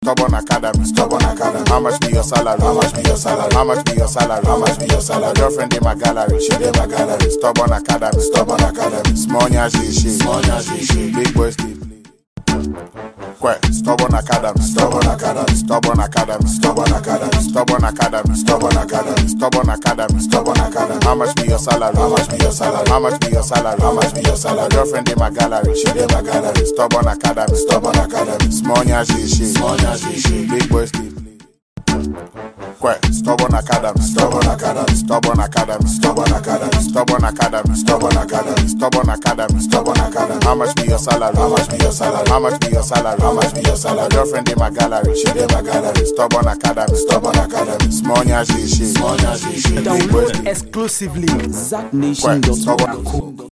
Stubborn Academy, Stubborn Academy. How much be your salary? How much be your salary? How much be your salary? How much be your salary? Girlfriend in my gallery, she in my gallery. Stubborn Academy, Stubborn Academy. Small nya she, big boys they play. Stubborn Academy, Stubborn Academy, Stubborn Academy, Stubborn Academy, Stubborn Academy, Stubborn Academy, Stubborn Academy, Stubborn Academy. How much be your salary? How much be your salary? How much be your salary? How much be your salary? Girlfriend in my gallery, she in my gallery. Stubborn Academy, Stubborn Academy. Small nya she, big boys they play. Stubborn Academy, Stubborn Academy, Stubborn Academy, Stubborn Academy, Stubborn Academy, Stubborn Academy, Stubborn Academy, Stubborn Academy. How much be your salary? How much be your salary? How much be your salary? How much be your salary? Girlfriend in my gallery, she in my gallery. Stubborn Academy, Stubborn Academy. Small nya she, big boys. Download exclusively ZackNation.com.